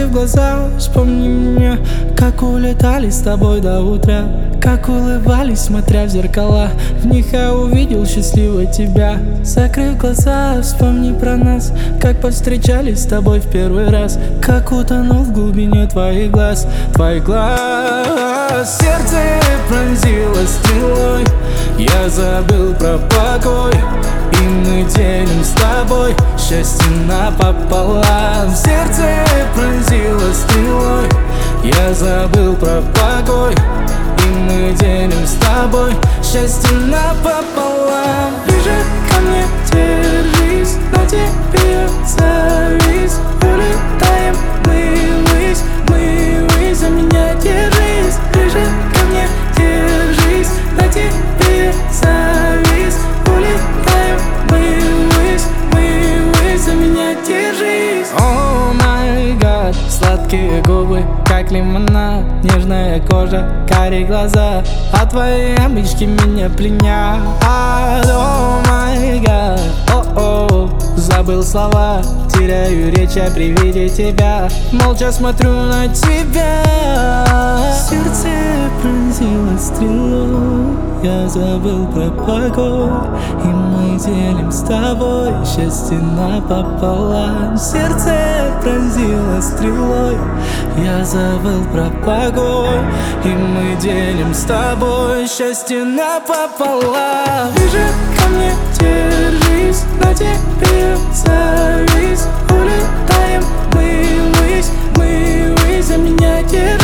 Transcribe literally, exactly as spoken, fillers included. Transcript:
Закрыв глаза, вспомни меня, как улетали с тобой до утра, как улыбались, смотря в зеркала. В них я увидел счастливой тебя. Закрыв глаза, вспомни про нас, как повстречались с тобой в первый раз, как утонул в глубине твоих глаз, твоих глаз. Сердце пронзило стрелой, я забыл про покой, и мы делим с тобой счастье напополам. Сердце пронзило стрелой, я забыл про покой, и мы делим с тобой счастье напополам. Ближе ко мне держись, на тебе я завис. Улетаем мы ввысь, мы ввысь, за меня держись. Ближе ко мне держись, на тебе я завис. Улетаем мы ввысь, мы ввысь, за меня держись. О май гад, сладкие губы, как лимонад, нежная кожа, карие глаза, а твои обычки меня пленят. О май гад, о-о, забыл слова, теряю речь я при виде тебя, молча смотрю на тебя. Сердце пронзило стрелой, я забыл про покой, и мы делим с тобой счастье напополам. Сердце пронзило стрелой, я забыл про покой, и мы делим с тобой счастье напополам. Ближе ко мне держись, на тебе завис. Улетаем мы ввысь, мы ввысь, за меня держись.